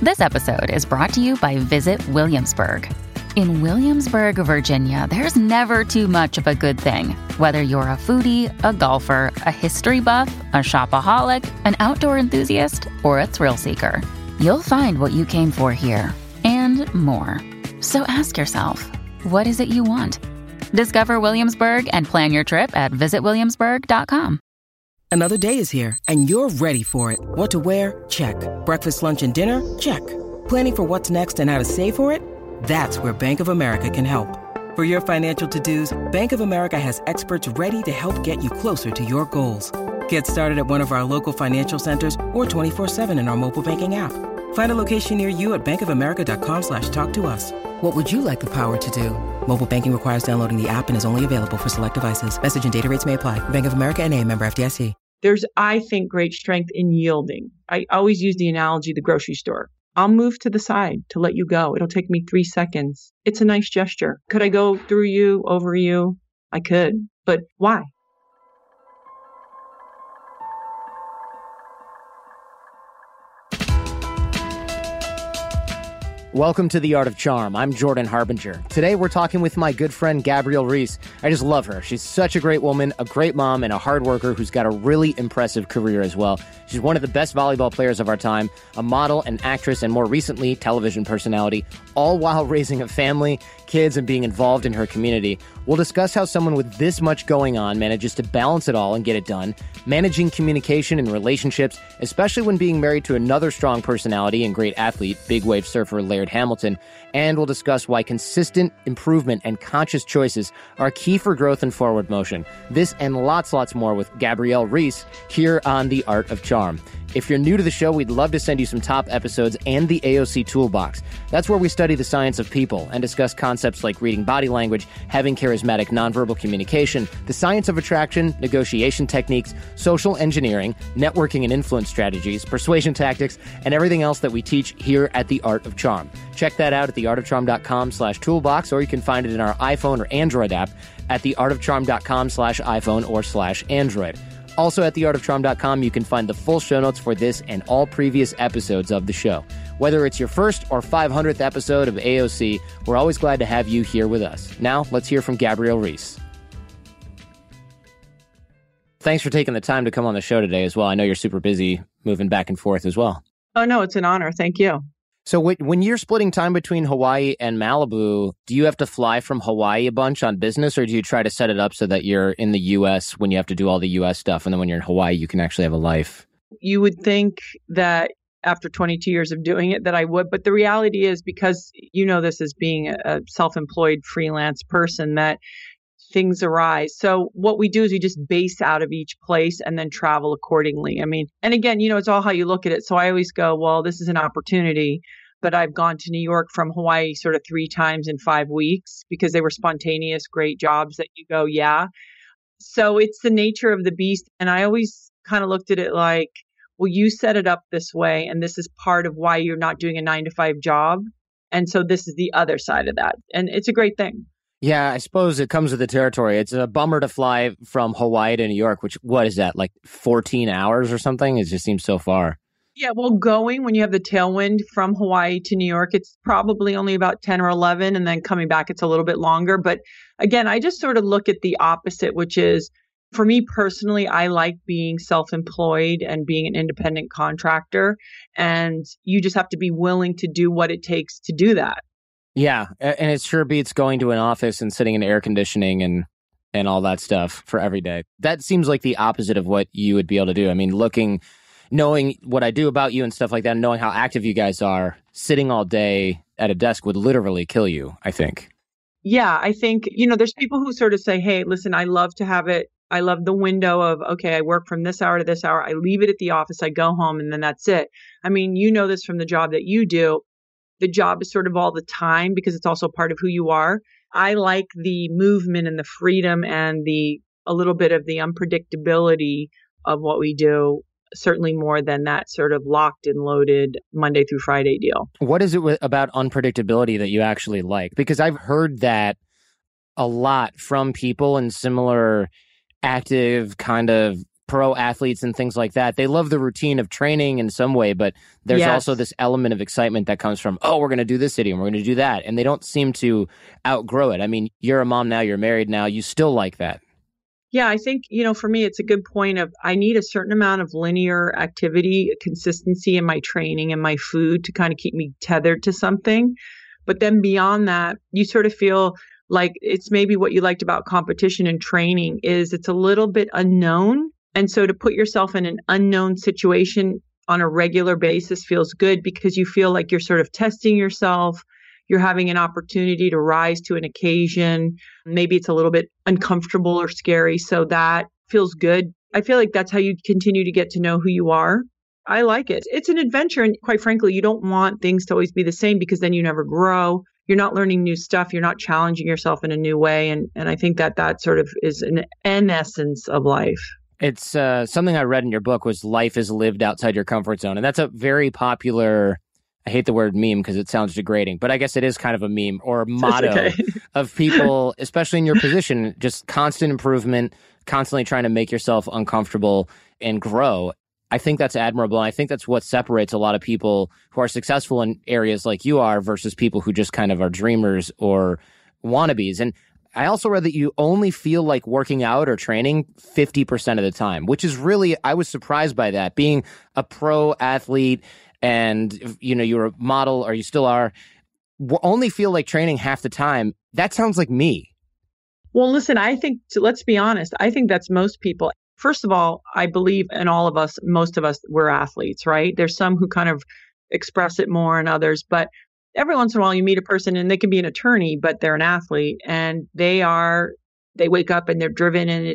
This episode is brought to you by Visit Williamsburg. In Williamsburg, Virginia, there's never too much of a good thing. Whether you're a foodie, a golfer, a history buff, a shopaholic, an outdoor enthusiast, or a thrill seeker, you'll find what you came for here and more. So ask yourself, what is it you want? Discover Williamsburg and plan your trip at visitwilliamsburg.com. Another day is here, and you're ready for it. What to wear? Check. Breakfast, lunch, and dinner? Check. Planning for what's next and how to save for it? That's where Bank of America can help. For your financial to-dos, Bank of America has experts ready to help get you closer to your goals. Get started at one of our local financial centers or 24/7 in our mobile banking app. Find a location near you at bankofamerica.com/talktous. What would you like the power to do? Mobile banking requires downloading the app and is only available for select devices. Message and data rates may apply. Bank of America N.A., member FDIC. There's, I think, great strength in yielding. I always use the analogy of the grocery store. I'll move to the side to let you go. It'll take me 3 seconds. It's a nice gesture. Could I go through you, over you? I could, but why? Welcome to The Art of Charm. I'm Jordan Harbinger. Today we're talking with my good friend Gabrielle Reese. I just love her. She's such a great woman, a great mom, and a hard worker who's got a really impressive career as well. She's one of the best volleyball players of our time, a model, an actress, and more recently, television personality, all while raising a family, kids, and being involved in her community. We'll discuss how someone with this much going on manages to balance it all and get it done, managing communication and relationships, especially when being married to another strong personality and great athlete, big wave surfer Laird Hamilton, and we'll discuss why consistent improvement and conscious choices are key for growth and forward motion. This and lots more with Gabrielle Reese here on The Art of Charm. If you're new to the show, we'd love to send you some top episodes and the AOC Toolbox. That's where we study the science of people and discuss concepts like reading body language, having charismatic nonverbal communication, the science of attraction, negotiation techniques, social engineering, networking and influence strategies, persuasion tactics, and everything else that we teach here at The Art of Charm. Check that out at theartofcharm.com/toolbox, or you can find it in our iPhone or Android app at theartofcharm.com/iPhone or /Android. Also at theartofcharm.com, you can find the full show notes for this and all previous episodes of the show. Whether it's your first or 500th episode of AOC, we're always glad to have you here with us. Now, let's hear from Gabrielle Reese. Thanks for taking the time to come on the show today as well. I know you're super busy moving back and forth as well. Oh, no, it's an honor. Thank you. So when you're splitting time between Hawaii and Malibu, do you have to fly from Hawaii a bunch on business, or do you try to set it up so that you're in the U.S. when you have to do all the U.S. stuff, and then when you're in Hawaii, you can actually have a life? You would think that after 22 years of doing it that I would, but the reality is, because you know this as being a self-employed freelance person, that things arise. So what we do is we just base out of each place and then travel accordingly. I mean, and again, you know, it's all how you look at it. So I always go, well, this is an opportunity, but I've gone to New York from Hawaii sort of 3 times in 5 weeks because they were spontaneous, great jobs that you go, yeah. So it's the nature of the beast. And I always kind of looked at it like, well, you set it up this way, and this is part of why you're not doing a 9-to-5 job. And so this is the other side of that. And it's a great thing. Yeah, I suppose it comes with the territory. It's a bummer to fly from Hawaii to New York, which, what is that, like 14 hours or something? It just seems so far. Yeah, well, going when you have the tailwind from Hawaii to New York, it's probably only about 10 or 11. And then coming back, it's a little bit longer. But again, I just sort of look at the opposite, which is, for me personally, I like being self-employed and being an independent contractor. And you just have to be willing to do what it takes to do that. Yeah, and it sure beats going to an office and sitting in air conditioning and all that stuff for every day. That seems like the opposite of what you would be able to do. I mean, knowing what I do about you and stuff like that, and knowing how active you guys are, sitting all day at a desk would literally kill you, I think. Yeah, I think, you know, there's people who sort of say, hey, listen, I love to have it. I love the window of, okay, I work from this hour to this hour. I leave it at the office. I go home and then that's it. I mean, you know this from the job that you do. The job is sort of all the time because it's also part of who you are. I like the movement and the freedom and a little bit of the unpredictability of what we do, certainly more than that sort of locked and loaded Monday through Friday deal. What is it about unpredictability that you actually like? Because I've heard that a lot from people in similar active kind of pro athletes and things like that, they love the routine of training in some way, but there's also this element of excitement that comes from, oh, we're going to do this idiom, we're going to do that. And they don't seem to outgrow it. I mean, you're a mom now, you're married now, you still like that. Yeah, I think, for me, it's a good point of I need a certain amount of linear activity, consistency in my training and my food to kind of keep me tethered to something. But then beyond that, you sort of feel like it's maybe what you liked about competition and training is it's a little bit unknown. And so to put yourself in an unknown situation on a regular basis feels good because you feel like you're sort of testing yourself. You're having an opportunity to rise to an occasion. Maybe it's a little bit uncomfortable or scary. So that feels good. I feel like that's how you continue to get to know who you are. I like it. It's an adventure. And quite frankly, you don't want things to always be the same because then you never grow. You're not learning new stuff. You're not challenging yourself in a new way. And I think that sort of is an essence of life. It's something I read in your book was life is lived outside your comfort zone. And that's a very popular, I hate the word meme because it sounds degrading, but I guess it is kind of a meme or a motto of people, especially in your position, just constant improvement, constantly trying to make yourself uncomfortable and grow. I think that's admirable. And I think that's what separates a lot of people who are successful in areas like you are versus people who just kind of are dreamers or wannabes. And I also read that you only feel like working out or training 50% of the time, which is really, I was surprised by that. Being a pro athlete and, you're a model or you still are, only feel like training half the time. That sounds like me. Well, listen, I think, let's be honest, I think that's most people. First of all, I believe in all of us, most of us, we're athletes, right? There's some who kind of express it more and others, but every once in a while you meet a person and they can be an attorney, but they're an athlete and they wake up and they're driven and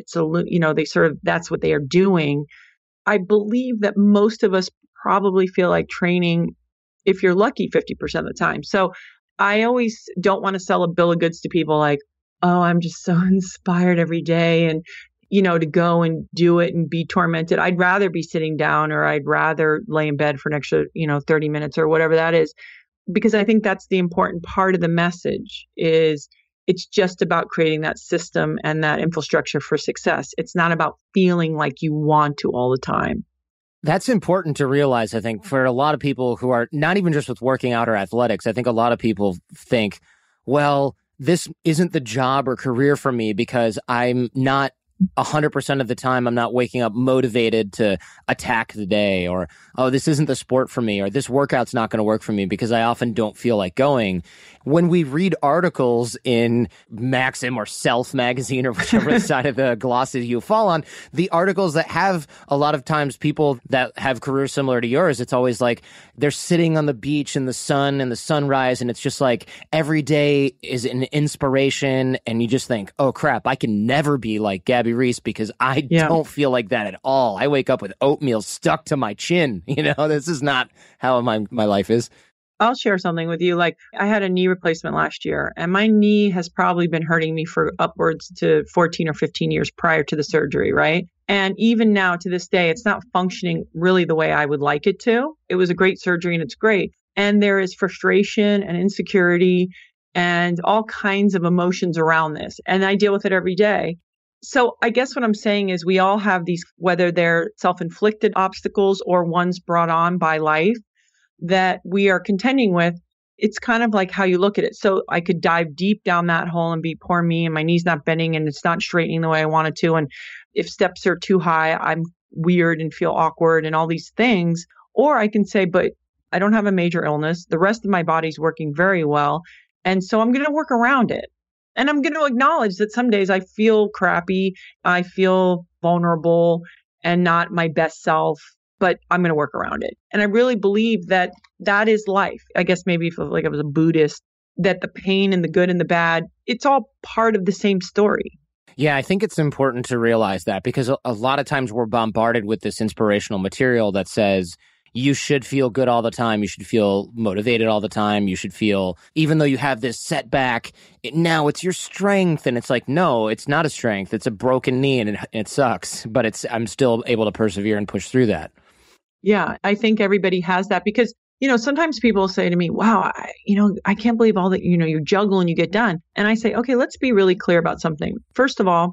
that's what they are doing. I believe that most of us probably feel like training, if you're lucky, 50% of the time. So I always don't want to sell a bill of goods to people like, oh, I'm just so inspired every day and to go and do it and be tormented. I'd rather be sitting down or I'd rather lay in bed for an extra, 30 minutes or whatever that is. Because I think that's the important part of the message is it's just about creating that system and that infrastructure for success. It's not about feeling like you want to all the time. That's important to realize, I think, for a lot of people who are not even just with working out or athletics. I think a lot of people think, well, this isn't the job or career for me because I'm not 100% of the time, I'm not waking up motivated to attack the day, or, oh, this isn't the sport for me, or this workout's not going to work for me because I often don't feel like going. When we read articles in Maxim or Self magazine or whichever side of the glosses you fall on, the articles that have a lot of times people that have careers similar to yours, it's always like they're sitting on the beach in the sun and the sunrise, and it's just like every day is an inspiration, and you just think, oh crap, I can never be like Gabby Reece because I don't feel like that at all. I wake up with oatmeal stuck to my chin. This is not how my life is. I'll share something with you. Like I had a knee replacement last year and my knee has probably been hurting me for upwards to 14 or 15 years prior to the surgery, right? And even now to this day, it's not functioning really the way I would like it to. It was a great surgery and it's great. And there is frustration and insecurity and all kinds of emotions around this. And I deal with it every day. So I guess what I'm saying is we all have these, whether they're self-inflicted obstacles or ones brought on by life that we are contending with. It's kind of like how you look at it. So I could dive deep down that hole and be poor me and my knee's not bending and it's not straightening the way I want it to. And if steps are too high, I'm weird and feel awkward and all these things. Or I can say, but I don't have a major illness. The rest of my body's working very well. And so I'm going to work around it. And I'm going to acknowledge that some days I feel crappy, I feel vulnerable and not my best self, but I'm going to work around it. And I really believe that that is life. I guess maybe if like I was a Buddhist, that the pain and the good and the bad, it's all part of the same story. Yeah, I think it's important to realize that because a lot of times we're bombarded with this inspirational material that says, you should feel good all the time. You should feel motivated all the time. You should feel, even though you have this setback, now it's your strength. And it's like, no, it's not a strength. It's a broken knee and it sucks, but I'm still able to persevere and push through that. Yeah, I think everybody has that because, sometimes people say to me, wow, I can't believe all that, you juggle and you get done. And I say, okay, let's be really clear about something. First of all,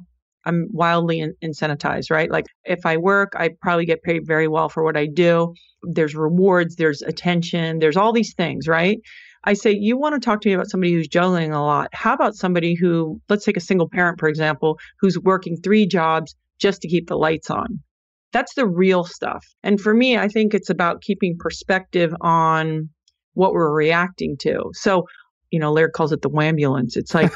I'm wildly incentivized, right? Like if I work, I probably get paid very well for what I do. There's rewards, there's attention, there's all these things, right? I say, you want to talk to me about somebody who's juggling a lot. How about somebody who, let's take a single parent, for example, who's working 3 jobs just to keep the lights on? That's the real stuff. And for me, I think it's about keeping perspective on what we're reacting to. So, Laird calls it the wambulance. It's like,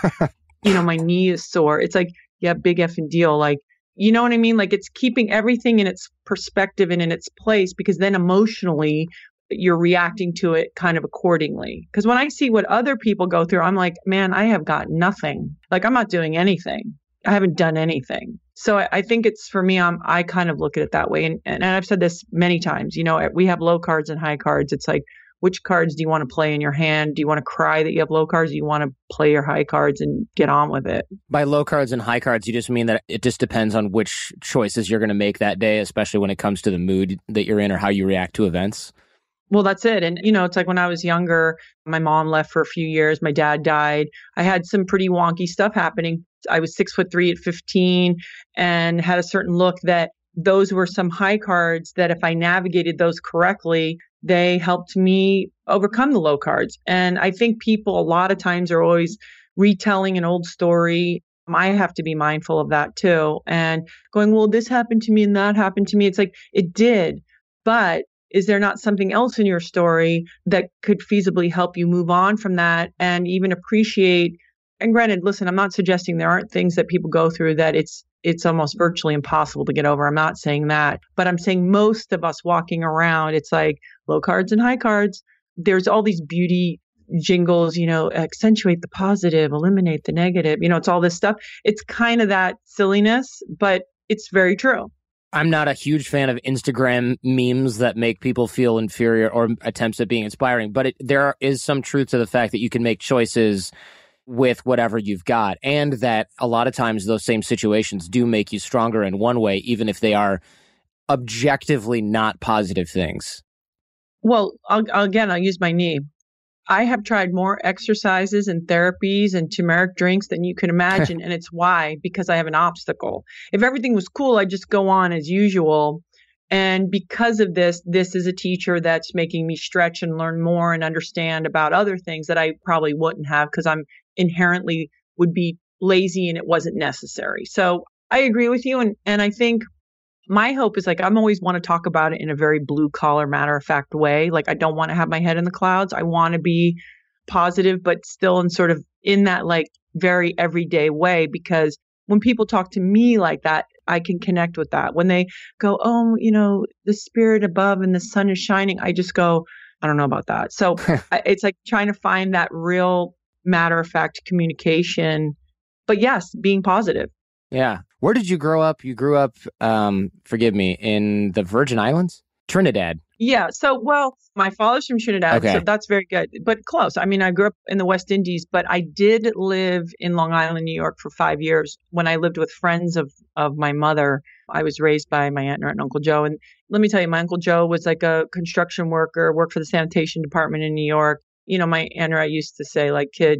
my knee is sore. It's like, yeah, big effing deal. Like, you know what I mean? Like it's keeping everything in its perspective and in its place, because then emotionally you're reacting to it kind of accordingly. Because when I see what other people go through, I'm like, man, I have got nothing. Like I'm not doing anything. I haven't done anything. So I think it's, for me, I kind of look at it that way. And I've said this many times, we have low cards and high cards. It's like, which cards do you want to play in your hand? Do you want to cry that you have low cards? Do you want to play your high cards and get on with it? By low cards and high cards, you just mean that it just depends on which choices you're going to make that day, especially when it comes to the mood that you're in or how you react to events? Well, that's it. And, it's like when I was younger, my mom left for a few years. My dad died. I had some pretty wonky stuff happening. I was 6'3" at 15 and had a certain look that those were some high cards that if I navigated those correctly, they helped me overcome the low cards. And I think people a lot of times are always retelling an old story. I have to be mindful of that too. And going, well, this happened to me and that happened to me. It's like, it did. But is there not something else in your story that could feasibly help you move on from that and even appreciate? And granted, listen, I'm not suggesting there aren't things that people go through that it's almost virtually impossible to get over. I'm not saying that, but I'm saying most of us walking around, it's like low cards and high cards. There's all these beauty jingles, accentuate the positive, eliminate the negative. It's all this stuff. It's kind of that silliness, but it's very true. I'm not a huge fan of Instagram memes that make people feel inferior or attempts at being inspiring, but there is some truth to the fact that you can make choices with whatever you've got, and that a lot of times those same situations do make you stronger in one way, even if they are objectively not positive things. Well, I'll use my knee. I have tried more exercises and therapies and turmeric drinks than you can imagine. And it's why? Because I have an obstacle. If everything was cool, I'd just go on as usual. And because of this is a teacher that's making me stretch and learn more and understand about other things that I probably wouldn't have because I'm inherently would be lazy and it wasn't necessary. So I agree with you. And I think my hope is like, I'm always want to talk about it in a very blue collar, matter of fact way. Like I don't want to have my head in the clouds. I want to be positive, but still in sort of in that like very everyday way, because when people talk to me like that, I can connect with that. When they go, oh, the spirit above and the sun is shining, I just go, I don't know about that. So it's like trying to find that real matter of fact communication, but yes, being positive. Yeah. Where did you grow up? You grew up, forgive me, in the Virgin Islands? Trinidad. Yeah. So, well, my father's from Trinidad, so that's very good, but close. I mean, I grew up in the West Indies, but I did live in Long Island, New York for 5 years. When I lived with friends of my mother, I was raised by my aunt and Uncle Joe. And let me tell you, my Uncle Joe was like a construction worker, worked for the sanitation department in New York. My aunt and I used to say, like, kid,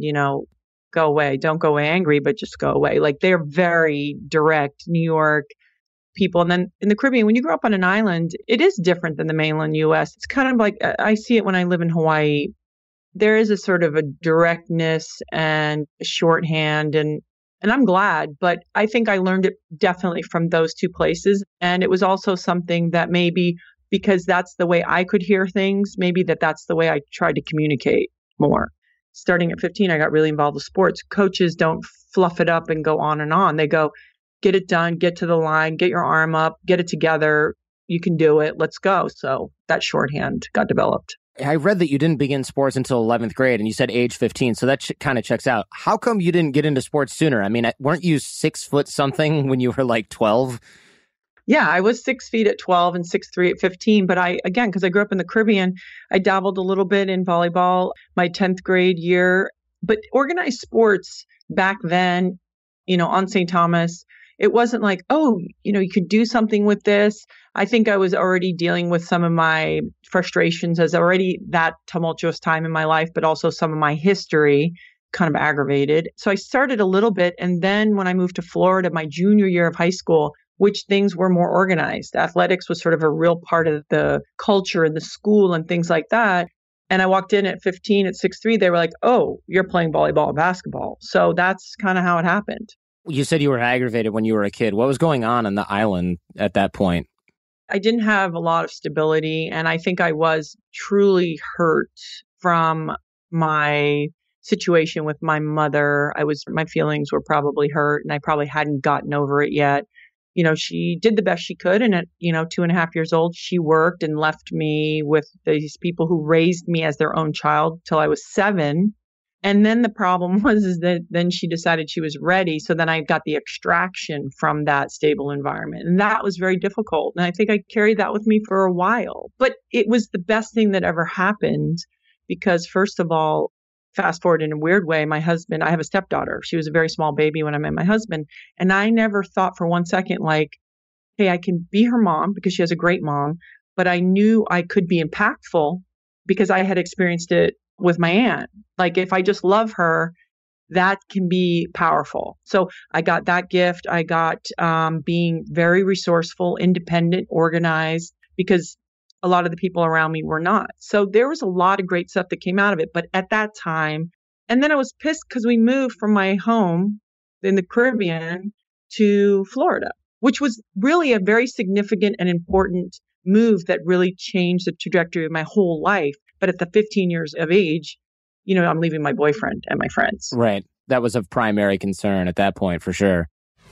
go away. Don't go away angry, but just go away. Like they're very direct New York people. And then in the Caribbean, when you grow up on an island, it is different than the mainland US. It's kind of like, I see it when I live in Hawaii. There is a sort of a directness and a shorthand and I'm glad, but I think I learned it definitely from those two places. And it was also something that maybe because that's the way I could hear things, maybe that's the way I tried to communicate more. Starting at 15, I got really involved with sports. Coaches don't fluff it up and go on and on. They go, get it done, get to the line, get your arm up, get it together. You can do it. Let's go. So that shorthand got developed. I read that you didn't begin sports until 11th grade and you said age 15. So that kind of checks out. How come you didn't get into sports sooner? I mean, weren't you 6 foot something when you were like 12? Yeah, I was 6 feet at 12 and 6'3" at 15. But because I grew up in the Caribbean, I dabbled a little bit in volleyball my 10th grade year. But organized sports back then, on St. Thomas, it wasn't like, oh, you could do something with this. I think I was already dealing with some of my frustrations as already that tumultuous time in my life, but also some of my history. kind of aggravated. So I started a little bit. And then when I moved to Florida, my junior year of high school, which things were more organized. Athletics was sort of a real part of the culture in the school and things like that. And I walked in at 15 at 6'3". They were like, oh, you're playing volleyball and basketball. So that's kind of how it happened. You said you were aggravated when you were a kid. What was going on the island at that point? I didn't have a lot of stability. And I think I was truly hurt from my situation with my mother. My feelings were probably hurt and I probably hadn't gotten over it yet. She did the best she could. And at, 2.5 years old, she worked and left me with these people who raised me as their own child till I was 7. And then the problem was that then she decided she was ready. So then I got the extraction from that stable environment. And that was very difficult. And I think I carried that with me for a while. But it was the best thing that ever happened because, first of all, fast forward in a weird way, my husband, I have a stepdaughter. She was a very small baby when I met my husband. And I never thought for one second, like, hey, I can be her mom because she has a great mom. But I knew I could be impactful because I had experienced it with my aunt. Like, if I just love her, that can be powerful. So I got that gift. I got being very resourceful, independent, organized, because a lot of the people around me were not. So there was a lot of great stuff that came out of it. But at that time, and then I was pissed because we moved from my home in the Caribbean to Florida, which was really a very significant and important move that really changed the trajectory of my whole life. But at the 15 years of age, I'm leaving my boyfriend and my friends. Right. That was of primary concern at that point, for sure.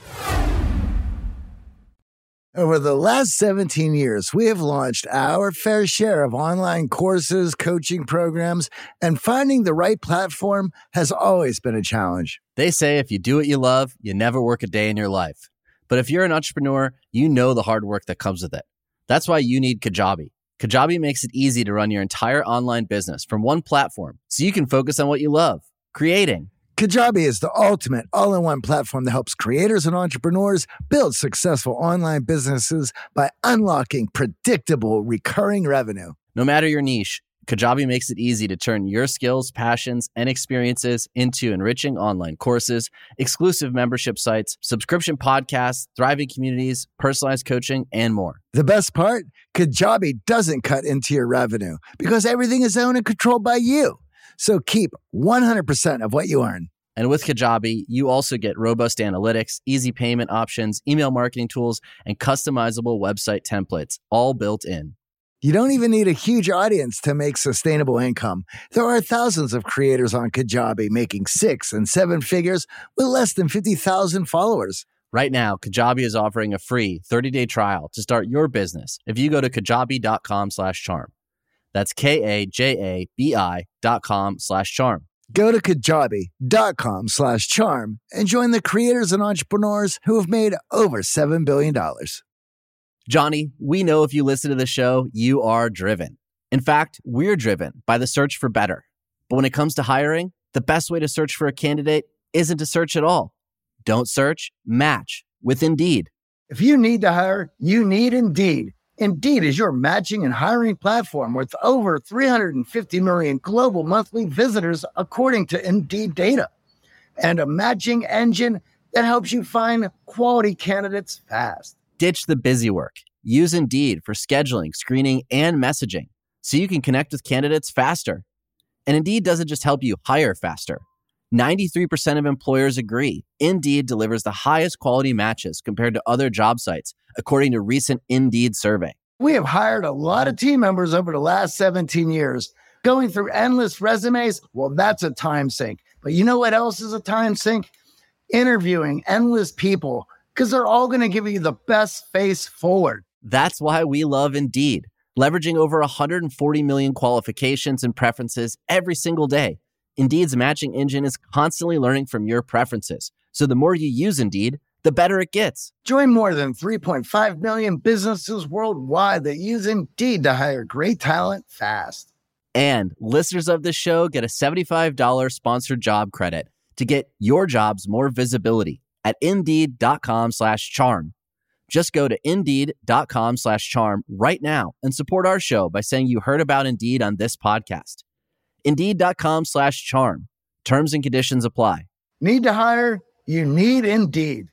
Over the last 17 years, we have launched our fair share of online courses, coaching programs, and finding the right platform has always been a challenge. They say if you do what you love, you never work a day in your life. But if you're an entrepreneur, you know the hard work that comes with it. That's why you need Kajabi. Kajabi makes it easy to run your entire online business from one platform so you can focus on what you love, creating. Kajabi is the ultimate all-in-one platform that helps creators and entrepreneurs build successful online businesses by unlocking predictable, recurring revenue. No matter your niche, Kajabi makes it easy to turn your skills, passions, and experiences into enriching online courses, exclusive membership sites, subscription podcasts, thriving communities, personalized coaching, and more. The best part? Kajabi doesn't cut into your revenue because everything is owned and controlled by you. So keep 100% of what you earn. And with Kajabi, you also get robust analytics, easy payment options, email marketing tools, and customizable website templates, all built in. You don't even need a huge audience to make sustainable income. There are thousands of creators on Kajabi making 6 and 7 figures with less than 50,000 followers. Right now, Kajabi is offering a free 30-day trial to start your business if you go to kajabi.com/charm. That's KAJABI.com/charm. Go to kajabi.com/charm and join the creators and entrepreneurs who have made over $7 billion. Johnny, we know if you listen to the show, you are driven. In fact, we're driven by the search for better. But when it comes to hiring, the best way to search for a candidate isn't to search at all. Don't search, match with Indeed. If you need to hire, you need Indeed. Indeed is your matching and hiring platform with over 350 million global monthly visitors, according to Indeed data, and a matching engine that helps you find quality candidates fast. Ditch the busy work. Use Indeed for scheduling, screening, and messaging so you can connect with candidates faster. And Indeed doesn't just help you hire faster. 93% of employers agree Indeed delivers the highest quality matches compared to other job sites, according to a recent Indeed survey. We have hired a lot of team members over the last 17 years. Going through endless resumes, well, that's a time sink. But you know what else is a time sink? Interviewing endless people, because they're all going to give you the best face forward. That's why we love Indeed, leveraging over 140 million qualifications and preferences every single day. Indeed's matching engine is constantly learning from your preferences. So the more you use Indeed, the better it gets. Join more than 3.5 million businesses worldwide that use Indeed to hire great talent fast. And listeners of this show get a $75 sponsored job credit to get your jobs more visibility at Indeed.com/charm. Just go to Indeed.com/charm right now and support our show by saying you heard about Indeed on this podcast. Indeed.com/charm. Terms and conditions apply. Need to hire? You need Indeed.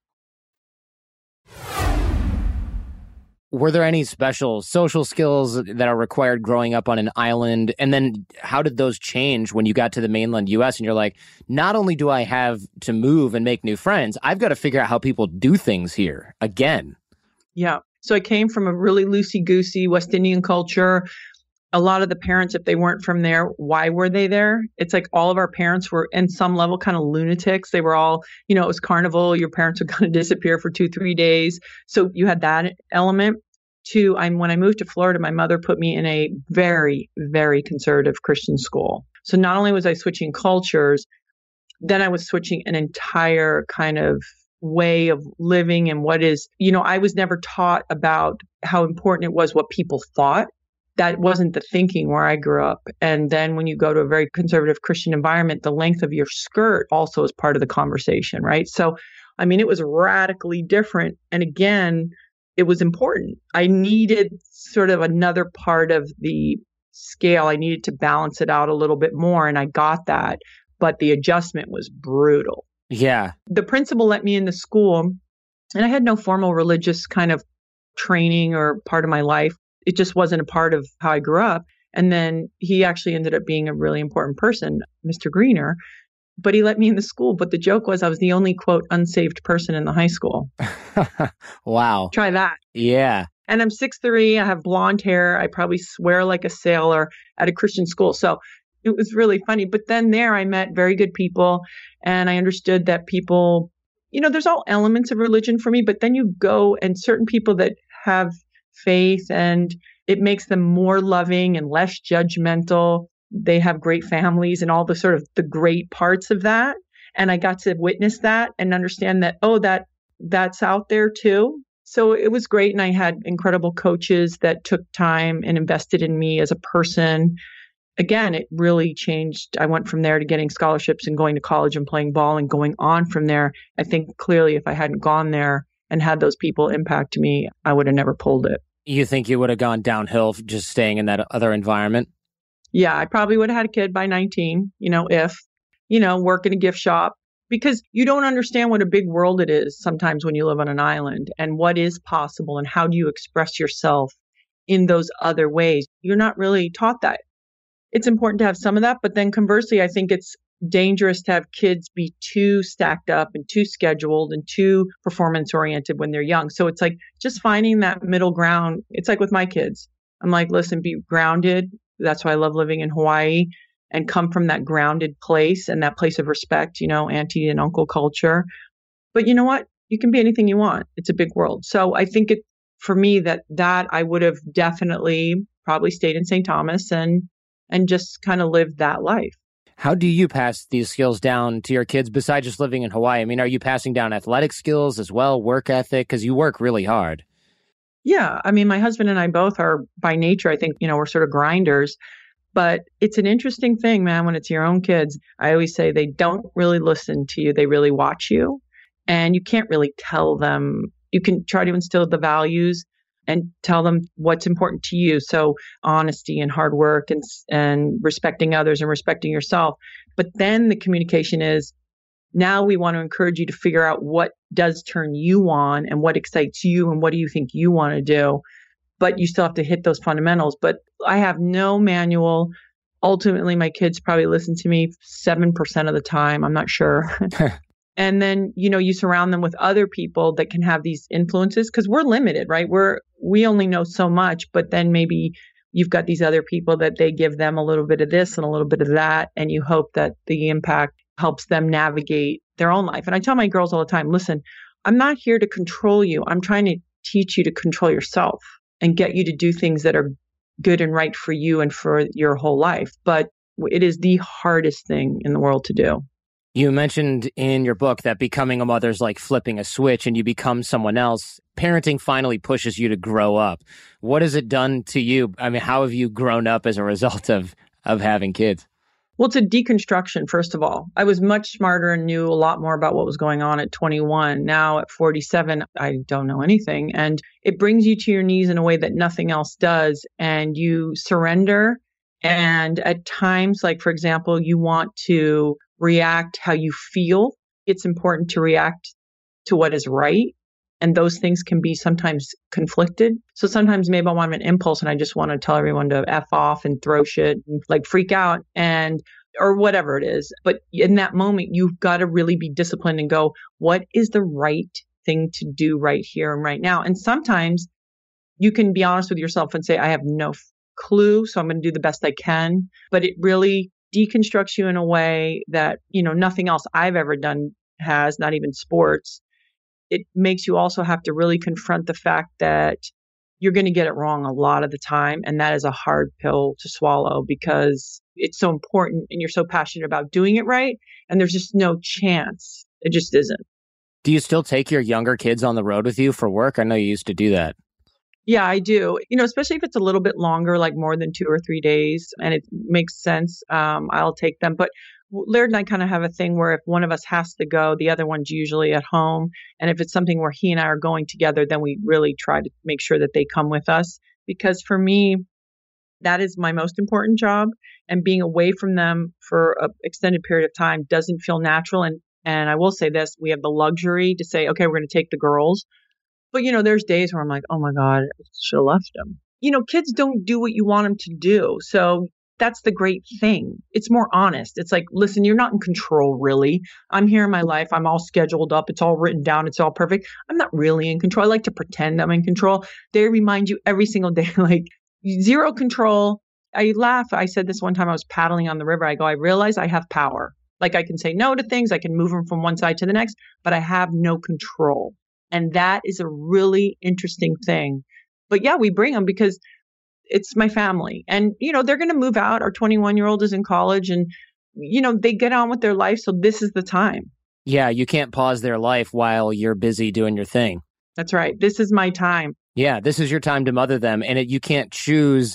Were there any special social skills that are required growing up on an island? And then how did those change when you got to the mainland U.S. and you're like, not only do I have to move and make new friends, I've got to figure out how people do things here again. Yeah. So I came from a really loosey-goosey West Indian culture. A lot of the parents, if they weren't from there, why were they there? It's like all of our parents were in some level kind of lunatics. They were all, it was carnival. Your parents would kind of disappear for 2-3 days. So you had that element. Two, when I moved to Florida, my mother put me in a very, very conservative Christian school. So not only was I switching cultures, then I was switching an entire kind of way of living and what is, I was never taught about how important it was what people thought. That wasn't the thinking where I grew up. And then when you go to a very conservative Christian environment, the length of your skirt also is part of the conversation, right? So, it was radically different. And again, it was important. I needed sort of another part of the scale. I needed to balance it out a little bit more. And I got that. But the adjustment was brutal. Yeah. The principal let me in the school, and I had no formal religious kind of training or part of my life. It just wasn't a part of how I grew up. And then he actually ended up being a really important person, Mr. Greener. But he let me in the school. But the joke was I was the only, quote, unsaved person in the high school. Wow. Try that. Yeah. And I'm 6'3". I have blonde hair. I probably swear like a sailor at a Christian school. So it was really funny. But then there I met very good people. And I understood that people, there's all elements of religion for me. But then you go and certain people that have faith and it makes them more loving and less judgmental. They have great families and all the sort of the great parts of that. And I got to witness that and understand that, that's out there too. So it was great. And I had incredible coaches that took time and invested in me as a person. Again, it really changed. I went from there to getting scholarships and going to college and playing ball and going on from there. I think clearly if I hadn't gone there and had those people impact me, I would have never pulled it. You think you would have gone downhill just staying in that other environment? Yeah, I probably would have had a kid by 19, work in a gift shop, because you don't understand what a big world it is sometimes when you live on an island and what is possible and how do you express yourself in those other ways. You're not really taught that. It's important to have some of that, but then conversely, I think it's dangerous to have kids be too stacked up and too scheduled and too performance oriented when they're young. So it's like just finding that middle ground. It's like with my kids. I'm like, listen, be grounded. That's why I love living in Hawaii and come from that grounded place and that place of respect, auntie and uncle culture. But you know what? You can be anything you want. It's a big world. So I think for me that I would have definitely probably stayed in St. Thomas and just kind of lived that life. How do you pass these skills down to your kids besides just living in Hawaii? Are you passing down athletic skills as well, work ethic? Because you work really hard. Yeah. My husband and I both are by nature, I think, we're sort of grinders, but it's an interesting thing, man, when it's your own kids. I always say they don't really listen to you. They really watch you and you can't really tell them. You can try to instill the values and tell them what's important to you. So honesty and hard work and respecting others and respecting yourself. But then the communication is, now we want to encourage you to figure out what does turn you on and what excites you and what do you think you want to do. But you still have to hit those fundamentals. But I have no manual. Ultimately, my kids probably listen to me 7% of the time. I'm not sure. And then, you surround them with other people that can have these influences because we're limited, right? We only know so much, but then maybe you've got these other people that they give them a little bit of this and a little bit of that. And you hope that the impact helps them navigate their own life. And I tell my girls all the time, listen, I'm not here to control you. I'm trying to teach you to control yourself and get you to do things that are good and right for you and for your whole life. But it is the hardest thing in the world to do. You mentioned in your book that becoming a mother is like flipping a switch and you become someone else. Parenting finally pushes you to grow up. What has it done to you? How have you grown up as a result of having kids? Well, it's a deconstruction, first of all. I was much smarter and knew a lot more about what was going on at 21. Now at 47, I don't know anything. And it brings you to your knees in a way that nothing else does. And you surrender And at times, like, for example, you want to react how you feel. It's important to react to what is right. And those things can be sometimes conflicted. So sometimes maybe I want an impulse and I just want to tell everyone to F off and throw shit and like freak out or whatever it is. But in that moment, you've got to really be disciplined and go, what is the right thing to do right here and right now? And sometimes you can be honest with yourself and say, I have no clue, so I'm going to do the best I can. But it really deconstructs you in a way that, nothing else I've ever done has, not even sports. It makes you also have to really confront the fact that you're going to get it wrong a lot of the time. And that is a hard pill to swallow because it's so important and you're so passionate about doing it right. And there's just no chance. It just isn't. Do you still take your younger kids on the road with you for work? I know you used to do that. Yeah, I do. Especially if it's a little bit longer, like more than 2 or 3 days, and it makes sense, I'll take them. But Laird and I kind of have a thing where if one of us has to go, the other one's usually at home. And if it's something where he and I are going together, then we really try to make sure that they come with us. Because for me, that is my most important job. And being away from them for an extended period of time doesn't feel natural. And I will say this, we have the luxury to say, okay, we're going to take the girls. But, there's days where I'm like, oh my God, I should have left them. Kids don't do what you want them to do. So that's the great thing. It's more honest. It's like, listen, you're not in control, really. I'm here in my life. I'm all scheduled up. It's all written down. It's all perfect. I'm not really in control. I like to pretend I'm in control. They remind you every single day, like zero control. I laugh. I said this one time I was paddling on the river. I go, I realize I have power. Like I can say no to things. I can move them from one side to the next, but I have no control. And that is a really interesting thing. But yeah, we bring them because it's my family. And, they're going to move out. Our 21-year-old is in college and, they get on with their life. So this is the time. Yeah, you can't pause their life while you're busy doing your thing. That's right. This is my time. Yeah, this is your time to mother them. And you can't choose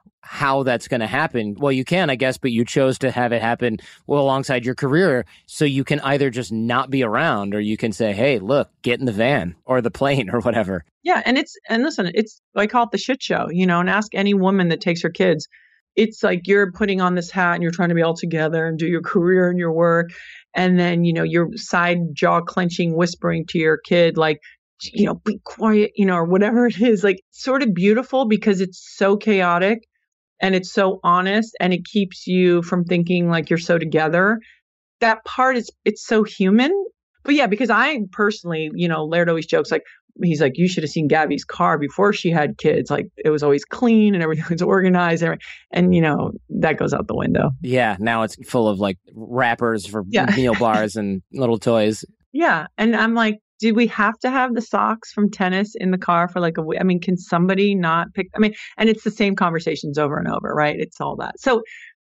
how that's going to happen. Well, you can, I guess, but you chose to have it happen alongside your career. So you can either just not be around or you can say, hey, look, get in the van or the plane or whatever. Yeah. And listen, I call it the shit show, and ask any woman that takes her kids. It's like you're putting on this hat and you're trying to be all together and do your career and your work. And then, you're side jaw clenching, whispering to your kid, like, be quiet, or whatever it is, like sort of beautiful because it's so chaotic. And it's so honest and it keeps you from thinking like you're so together. That part it's so human. But yeah, because I personally, Laird always jokes like, he's like, you should have seen Gabby's car before she had kids. Like it was always clean and everything was organized. And that goes out the window. Yeah. Now it's full of like wrappers for meal bars and little toys. Yeah. And I'm like, did we have to have the socks from tennis in the car for like a week? I mean, can somebody not pick? And it's the same conversations over and over, right? It's all that. So,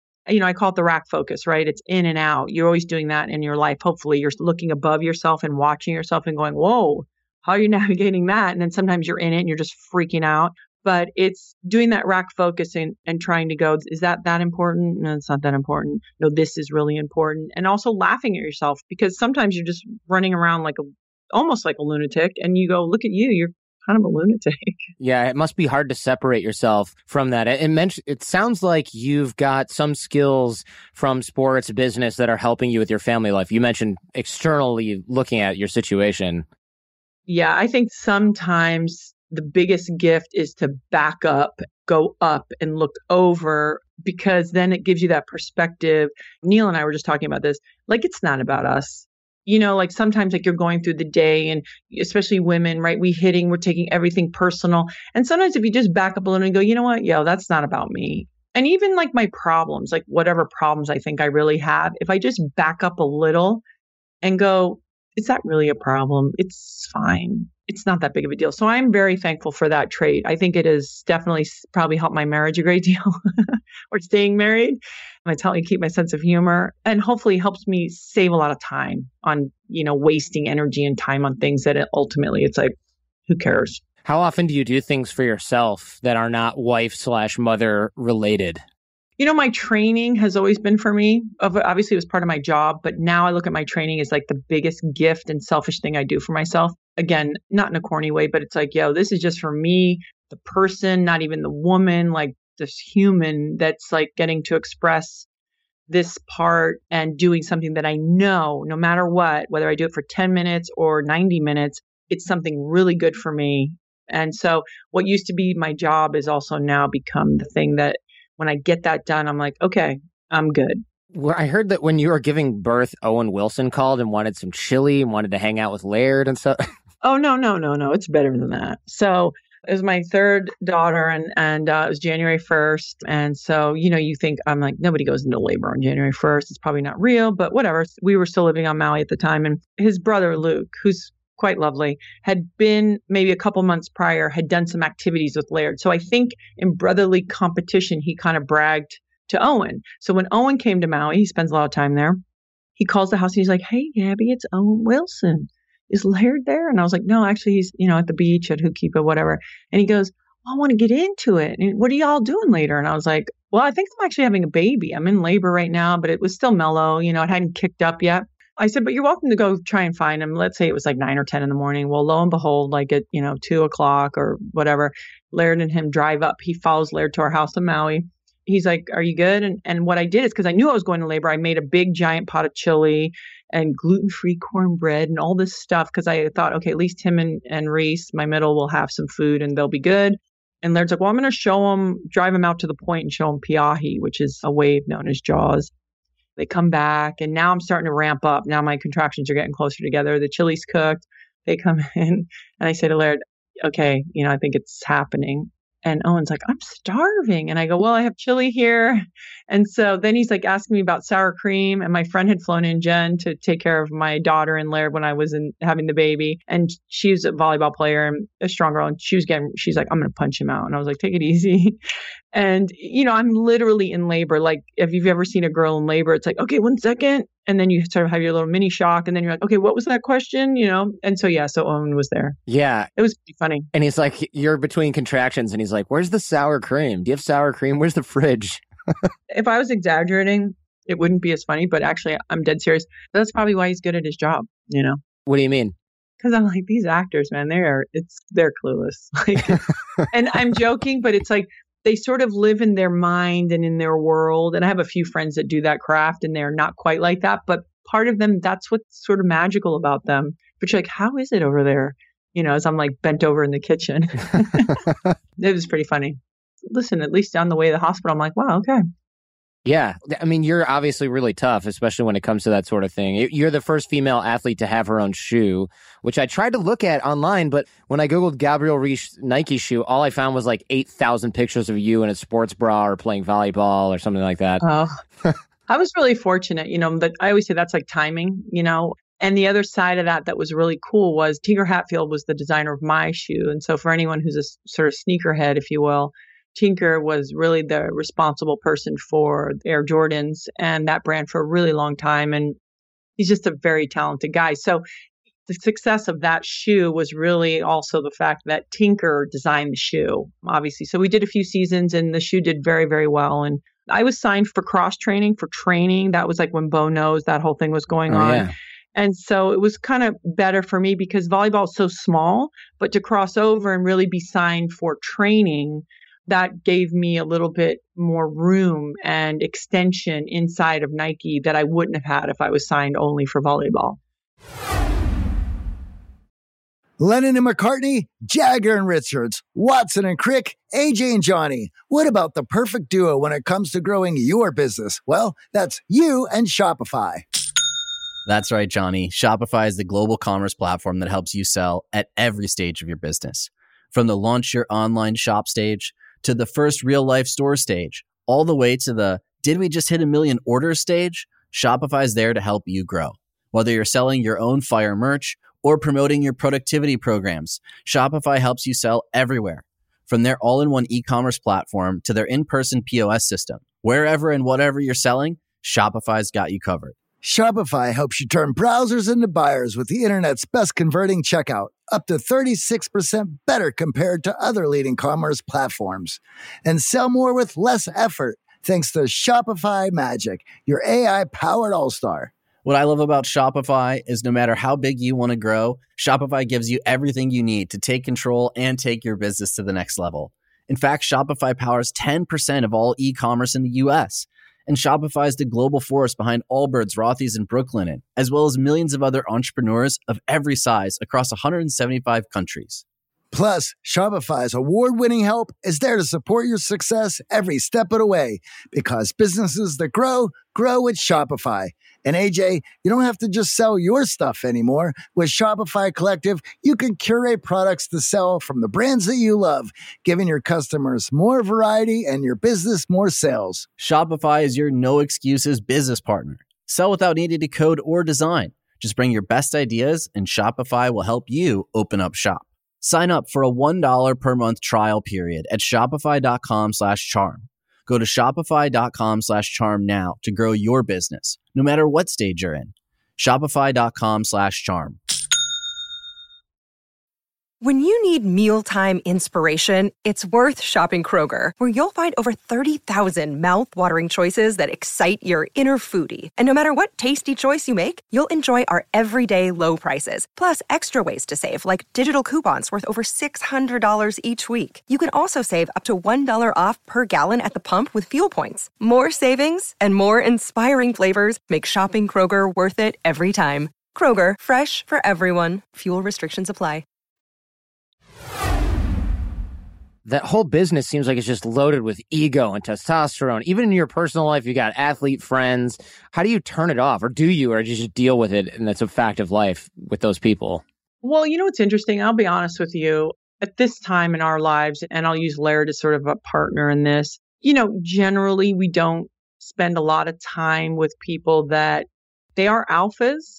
I call it the rack focus, right? It's in and out. You're always doing that in your life. Hopefully you're looking above yourself and watching yourself and going, whoa, how are you navigating that? And then sometimes you're in it and you're just freaking out. But it's doing that rack focus and trying to go, is that important? No, it's not that important. No, this is really important. And also laughing at yourself because sometimes you're just running around almost like a lunatic and you go, look at you, you're kind of a lunatic. Yeah, it must be hard to separate yourself from that. It sounds like you've got some skills from sports business that are helping you with your family life. You mentioned externally looking at your situation. Yeah, I think sometimes the biggest gift is to back up, go up and look over because then it gives you that perspective. Neil and I were just talking about this. Like, it's not about us. Like sometimes like you're going through the day and especially women, right? We're taking everything personal. And sometimes if you just back up a little and go, you know what? Yo, that's not about me. And even like my problems, like whatever problems I think I really have, if I just back up a little and go, is that really a problem? It's fine. It's not that big of a deal. So I'm very thankful for that trait. I think it has definitely probably helped my marriage a great deal or staying married. It's helped me keep my sense of humor and hopefully helps me save a lot of time on, wasting energy and time on things that ultimately it's like, who cares? How often do you do things for yourself that are not wife/mother related? My training has always been for me. Obviously, it was part of my job, but now I look at my training as like the biggest gift and selfish thing I do for myself. Again, not in a corny way, but it's like, yo, this is just for me, the person, not even the woman. Like, this human that's like getting to express this part and doing something that I know no matter what, whether I do it for 10 minutes or 90 minutes, it's something really good for me. And so what used to be my job is also now become the thing that when I get that done, I'm like, okay, I'm good. Well, I heard that when you were giving birth, Owen Wilson called and wanted some chili and wanted to hang out with Laird and stuff. Oh, no. It's better than that. So it was my third daughter and it was January 1st. And so, you think, I'm like, nobody goes into labor on January 1st. It's probably not real, but whatever. We were still living on Maui at the time. And his brother, Luke, who's quite lovely, had been maybe a couple months prior, had done some activities with Laird. So I think in brotherly competition, he kind of bragged to Owen. So when Owen came to Maui, he spends a lot of time there. He calls the house and he's like, hey, Gabby, it's Owen Wilson. Is Laird there? And I was like, no, actually, he's, at the beach at Hukipa, whatever. And he goes, well, I want to get into it. And what are y'all doing later? And I was like, well, I think I'm actually having a baby. I'm in labor right now, but it was still mellow. It hadn't kicked up yet. I said, but you're welcome to go try and find him. Let's say it was like 9 or 10 in the morning. Well, lo and behold, like at, 2 o'clock or whatever, Laird and him drive up. He follows Laird to our house in Maui. He's like, are you good? And what I did is because I knew I was going to labor, I made a big giant pot of chili and gluten-free cornbread and all this stuff because I thought, okay, at least him and Reese, my middle, will have some food and they'll be good. And Laird's like, well, I'm going to drive him out to the point and show him Piahi, which is a wave known as Jaws. They come back and now I'm starting to ramp up. Now my contractions are getting closer together. The chili's cooked. They come in and I say to Laird, okay, I think it's happening. And Owen's like, I'm starving. And I go, well, I have chili here. And so then he's like asking me about sour cream. And my friend had flown in, Jen, to take care of my daughter and Laird when I was having the baby. And she was a volleyball player and a strong girl. And she's like, I'm going to punch him out. And I was like, take it easy. And, I'm literally in labor. Like, if you've ever seen a girl in labor, it's like, okay, 1 second. And then you sort of have your little mini shock. And then you're like, okay, what was that question? And so, so Owen was there. Yeah. It was pretty funny. And he's like, you're between contractions. And he's like, where's the sour cream? Do you have sour cream? Where's the fridge? If I was exaggerating, it wouldn't be as funny. But actually, I'm dead serious. That's probably why he's good at his job, What do you mean? Because I'm like, these actors, man, they're clueless. Like, and I'm joking, but it's like, they sort of live in their mind and in their world. And I have a few friends that do that craft and they're not quite like that. But part of them, that's what's sort of magical about them. But you're like, how is it over there? As I'm like bent over in the kitchen. It was pretty funny. Listen, at least on the way to the hospital, I'm like, wow, okay. Yeah. I mean, you're obviously really tough, especially when it comes to that sort of thing. You're the first female athlete to have her own shoe, which I tried to look at online, but when I Googled Gabrielle Reese Nike shoe, all I found was like 8,000 pictures of you in a sports bra or playing volleyball or something like that. Oh, I was really fortunate, that I always say that's like timing, And the other side of that was really cool was Tinker Hatfield was the designer of my shoe. And so for anyone who's a sort of sneakerhead, if you will, Tinker was really the responsible person for Air Jordans and that brand for a really long time. And he's just a very talented guy. So the success of that shoe was really also the fact that Tinker designed the shoe, obviously. So we did a few seasons and the shoe did very, very well. And I was signed for cross training, for training. That was like when Bo Knows, that whole thing was going on. Yeah. And so it was kind of better for me because volleyball is so small, but to cross over and really be signed for training, that gave me a little bit more room and extension inside of Nike that I wouldn't have had if I was signed only for volleyball. Lennon and McCartney, Jagger and Richards, Watson and Crick, AJ and Johnny. What about the perfect duo when it comes to growing your business? Well, that's you and Shopify. That's right, Johnny. Shopify is the global commerce platform that helps you sell at every stage of your business. From the launch your online shop stage to the first real life store stage, all the way to the did we just hit 1 million orders stage? Shopify is there to help you grow. Whether you're selling your own fire merch or promoting your productivity programs, Shopify helps you sell everywhere. From their all-in-one e-commerce platform to their in-person POS system, wherever and whatever you're selling, Shopify's got you covered. Shopify helps you turn browsers into buyers with the internet's best converting checkout, up to 36% better compared to other leading commerce platforms. And sell more with less effort thanks to Shopify Magic, your AI-powered all-star. What I love about Shopify is no matter how big you want to grow, Shopify gives you everything you need to take control and take your business to the next level. In fact, Shopify powers 10% of all e-commerce in the US. And Shopify is the global force behind Allbirds, Rothy's, and Brooklinen, as well as millions of other entrepreneurs of every size across 175 countries. Plus, Shopify's award-winning help is there to support your success every step of the way, because businesses that grow with Shopify. And AJ, you don't have to just sell your stuff anymore. With Shopify Collective, you can curate products to sell from the brands that you love, giving your customers more variety and your business more sales. Shopify is your no-excuses business partner. Sell without needing to code or design. Just bring your best ideas, and Shopify will help you open up shop. Sign up for a $1 per month trial period at shopify.com/charm. Go to shopify.com/charm now to grow your business, no matter what stage you're in. Shopify.com/charm. When you need mealtime inspiration, it's worth shopping Kroger, where you'll find over 30,000 mouth-watering choices that excite your inner foodie. And no matter what tasty choice you make, you'll enjoy our everyday low prices, plus extra ways to save, like digital coupons worth over $600 each week. You can also save up to $1 off per gallon at the pump with fuel points. More savings and more inspiring flavors make shopping Kroger worth it every time. Kroger, fresh for everyone. Fuel restrictions apply. That whole business seems like it's just loaded with ego and testosterone. Even in your personal life, you got athlete friends. How do you turn it off? Or do you just deal with it, and that's a fact of life with those people? Well, you know what's interesting? I'll be honest with you. At this time in our lives, and I'll use Laird as sort of a partner in this, generally we don't spend a lot of time with people that they are alphas,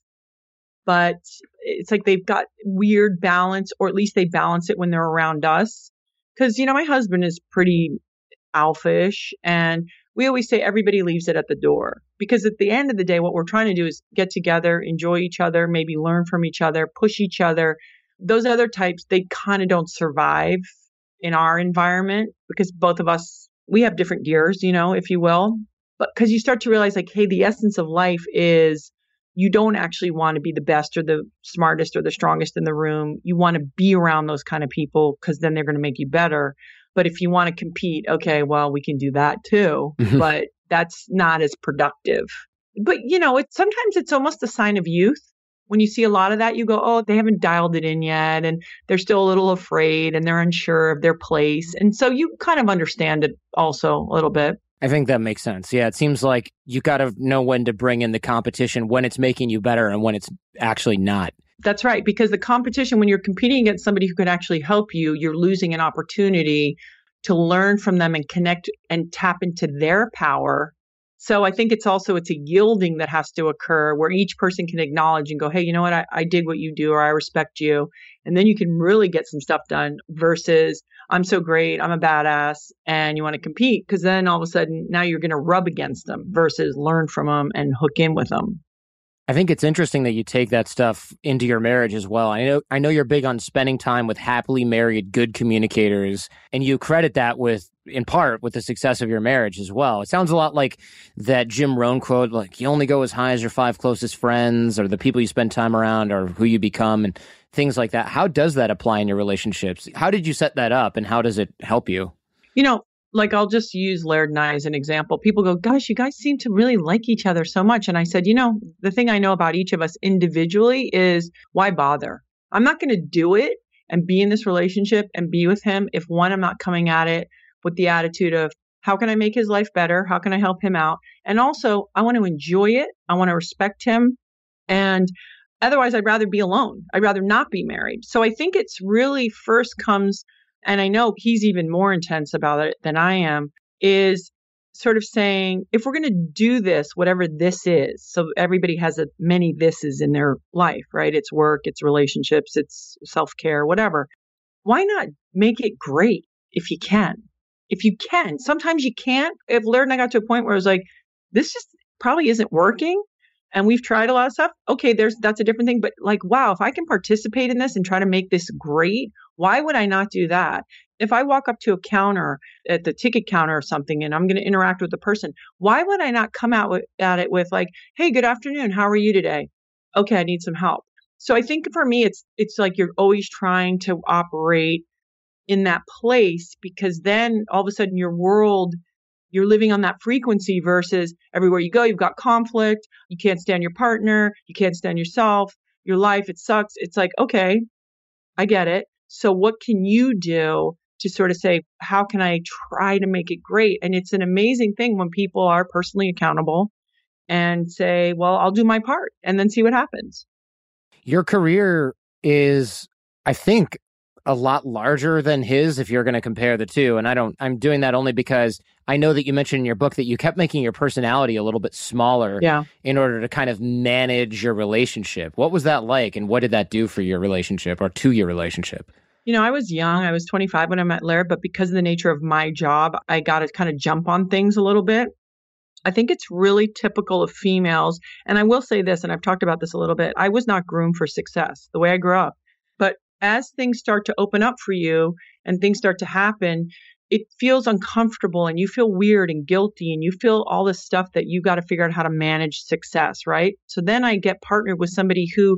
but it's like they've got weird balance, or at least they balance it when they're around us. Because, my husband is pretty alpha-ish, and we always say everybody leaves it at the door. Because at the end of the day, what we're trying to do is get together, enjoy each other, maybe learn from each other, push each other. Those other types, they kind of don't survive in our environment because both of us, we have different gears, if you will. But because you start to realize, like, hey, the essence of life is you don't actually want to be the best or the smartest or the strongest in the room. You want to be around those kind of people because then they're going to make you better. But if you want to compete, okay, well, we can do that too, but that's not as productive. But, sometimes it's almost a sign of youth. When you see a lot of that, you go, oh, they haven't dialed it in yet. And they're still a little afraid and they're unsure of their place. And so you kind of understand it also a little bit. I think that makes sense. Yeah, it seems like you got to know when to bring in the competition, when it's making you better and when it's actually not. That's right. Because the competition, when you're competing against somebody who could actually help you, you're losing an opportunity to learn from them and connect and tap into their power. So I think it's a yielding that has to occur where each person can acknowledge and go, hey, you know what? I dig what you do, or I respect you. And then you can really get some stuff done versus I'm so great, I'm a badass, and you want to compete, because then all of a sudden now you're going to rub against them versus learn from them and hook in with them. I think it's interesting that you take that stuff into your marriage as well. I know you're big on spending time with happily married, good communicators, and you credit that in part with the success of your marriage as well. It sounds a lot like that Jim Rohn quote, like you only go as high as your 5 closest friends or the people you spend time around or who you become and things like that. How does that apply in your relationships? How did you set that up and how does it help you? Like I'll just use Laird and I as an example. People go, gosh, you guys seem to really like each other so much. And I said, the thing I know about each of us individually is why bother? I'm not going to do it and be in this relationship and be with him if, one, I'm not coming at it with the attitude of how can I make his life better? How can I help him out? And also, I want to enjoy it. I want to respect him. And otherwise, I'd rather be alone. I'd rather not be married. So I think it's really first comes, and I know he's even more intense about it than I am, is sort of saying, if we're going to do this, whatever this is, so everybody has many thises in their life, right? It's work, it's relationships, it's self-care, whatever. Why not make it great if you can? If you can. Sometimes you can't. If Laird and I got to a point where it was like, this just probably isn't working, and we've tried a lot of stuff, okay, that's a different thing. But like, wow, if I can participate in this and try to make this great, why would I not do that? If I walk up to a counter at the ticket counter or something and I'm going to interact with the person, why would I not come out at it with like, hey, good afternoon. How are you today? Okay, I need some help. So I think for me, it's like you're always trying to operate in that place, because then all of a sudden your world, you're living on that frequency versus everywhere you go, you've got conflict. You can't stand your partner. You can't stand yourself, your life. It sucks. It's like, okay, I get it. So what can you do to sort of say, how can I try to make it great? And it's an amazing thing when people are personally accountable and say, well, I'll do my part and then see what happens. Your career is, I think, a lot larger than his if you're going to compare the two. And I'm doing that only because I know that you mentioned in your book that you kept making your personality a little bit smaller in order to kind of manage your relationship. What was that like? And what did that do for your relationship or to your relationship? You know, I was young. I was 25 when I met Laird, but because of the nature of my job, I got to kind of jump on things a little bit. I think it's really typical of females. And I will say this, and I've talked about this a little bit. I was not groomed for success the way I grew up. But as things start to open up for you and things start to happen, it feels uncomfortable and you feel weird and guilty and you feel all this stuff that you got to figure out how to manage success, right? So then I get partnered with somebody who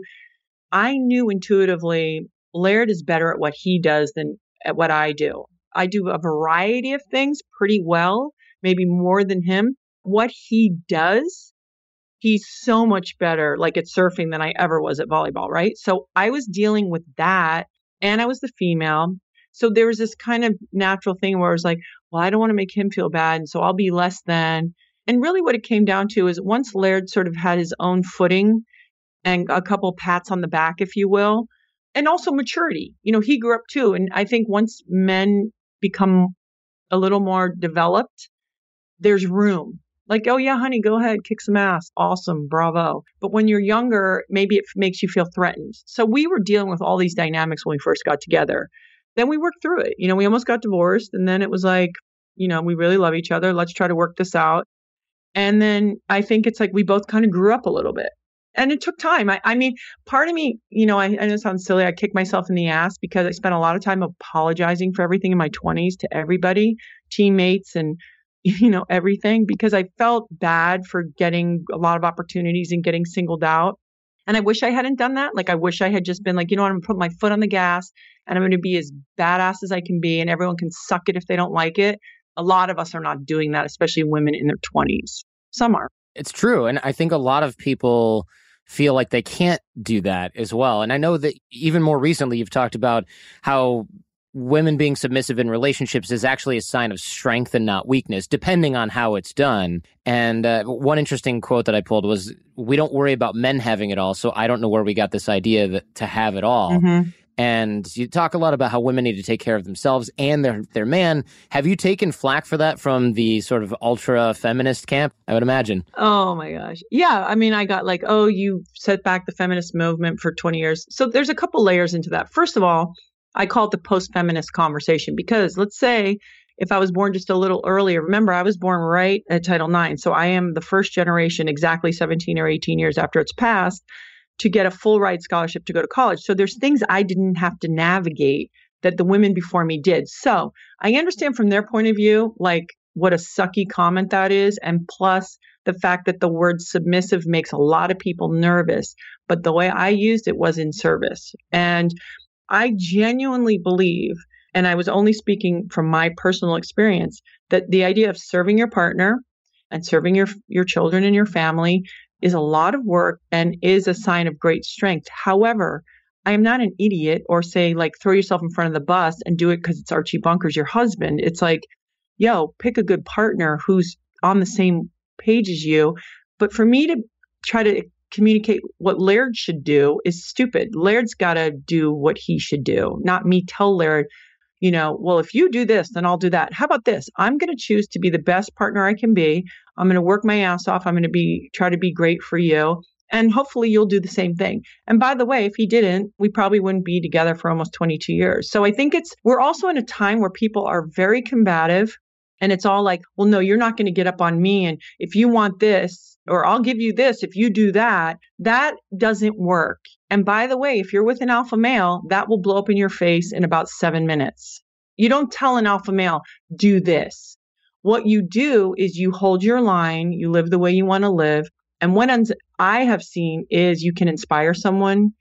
I knew intuitively Laird is better at what he does than at what I do. I do a variety of things pretty well, maybe more than him. What he does, he's so much better like at surfing than I ever was at volleyball, right? So I was dealing with that and I was the female. So there was this kind of natural thing where I was like, well, I don't want to make him feel bad. And so I'll be less than. And really what it came down to is once Laird sort of had his own footing and a couple pats on the back, if you will, and also maturity. You know, he grew up too. And I think once men become a little more developed, there's room. Like, oh yeah, honey, go ahead, kick some ass. Awesome, bravo. But when you're younger, maybe it makes you feel threatened. So we were dealing with all these dynamics when we first got together. Then we worked through it. You know, we almost got divorced. And then it was like, you know, we really love each other. Let's try to work this out. And then I think it's like we both kind of grew up a little bit. And it took time. I mean, part of me, you know, I know it sounds silly. I kicked myself in the ass because I spent a lot of time apologizing for everything in my 20s to everybody, teammates and, you know, everything, because I felt bad for getting a lot of opportunities and getting singled out. And I wish I hadn't done that. Like, I wish I had just been like, you know what, I'm going to put my foot on the gas and I'm going to be as badass as I can be. And everyone can suck it if they don't like it. A lot of us are not doing that, especially women in their 20s. Some are. It's true. And I think a lot of people feel like they can't do that as well. And I know that even more recently, you've talked about how women being submissive in relationships is actually a sign of strength and not weakness, depending on how it's done. And one interesting quote that I pulled was, we don't worry about men having it all, so I don't know where we got this idea that to have it all. Mm-hmm. And you talk a lot about how women need to take care of themselves and their man. Have you taken flack for that from the sort of ultra feminist camp? I would imagine. Oh my gosh. Yeah. I mean, I got like, oh, you set back the feminist movement for 20 years. So there's a couple layers into that. First of all, I call it the post-feminist conversation because let's say if I was born just a little earlier, remember I was born right at Title IX. So I am the first generation exactly 17 or 18 years after it's passed to get a full ride scholarship to go to college. So there's things I didn't have to navigate that the women before me did. So I understand from their point of view, like what a sucky comment that is. And plus the fact that the word submissive makes a lot of people nervous. But the way I used it was in service. And I genuinely believe, and I was only speaking from my personal experience, that the idea of serving your partner and serving your children and your family is a lot of work and is a sign of great strength. However, I am not an idiot or say like throw yourself in front of the bus and do it because it's Archie Bunker's your husband. It's like, yo, pick a good partner who's on the same page as you. But for me to try to communicate what Laird should do is stupid. Laird's got to do what he should do, not me tell Laird, you know, well, if you do this, then I'll do that. How about this? I'm going to choose to be the best partner I can be. I'm going to work my ass off. I'm going to try to be great for you. And hopefully you'll do the same thing. And by the way, if he didn't, we probably wouldn't be together for almost 22 years. So I think we're also in a time where people are very combative and it's all like, well, no, you're not going to get up on me. And if you want this, or I'll give you this, if you do that, that doesn't work. And by the way, if you're with an alpha male, that will blow up in your face in about 7 minutes. You don't tell an alpha male, do this. What you do is you hold your line, you live the way you want to live. And what I have seen is you can inspire someone,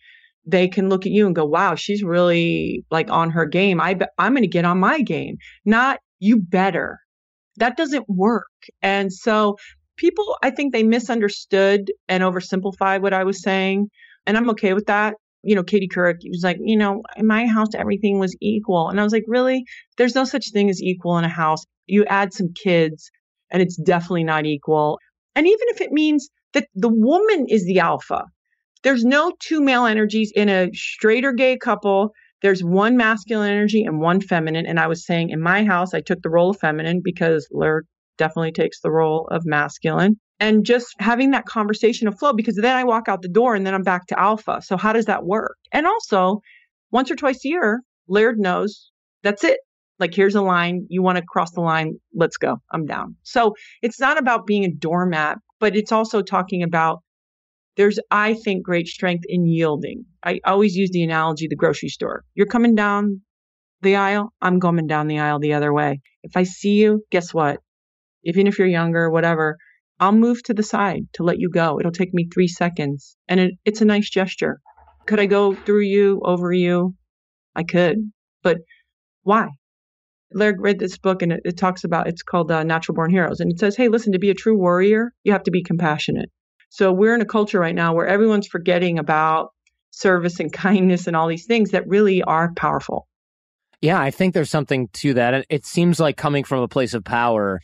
they can look at you and go, wow, she's really like on her game. I'm going to get on my game. Not you better. That doesn't work. And so people, I think they misunderstood and oversimplified what I was saying. And I'm okay with that. Katie Couric was like, in my house, everything was equal. And I was like, really? There's no such thing as equal in a house. You add some kids and it's definitely not equal. And even if it means that the woman is the alpha, there's no two male energies in a straight or gay couple. There's one masculine energy and one feminine. And I was saying in my house, I took the role of feminine because Laird definitely takes the role of masculine. And just having that conversation of flow, because then I walk out the door and then I'm back to alpha. So how does that work? And also, once or twice a year, Laird knows that's it. Like, here's a line. You want to cross the line? Let's go. I'm down. So it's not about being a doormat, but it's also talking about there's, I think, great strength in yielding. I always use the analogy, the grocery store. You're coming down the aisle. I'm coming down the aisle the other way. If I see you, guess what? Even if you're younger, whatever, I'll move to the side to let you go. It'll take me 3 seconds. And it's a nice gesture. Could I go through you, over you? I could. But why? Laird read this book and it talks about, it's called Natural Born Heroes. And it says, hey, listen, to be a true warrior, you have to be compassionate. So we're in a culture right now where everyone's forgetting about service and kindness and all these things that really are powerful. Yeah, I think there's something to that. It seems like coming from a place of power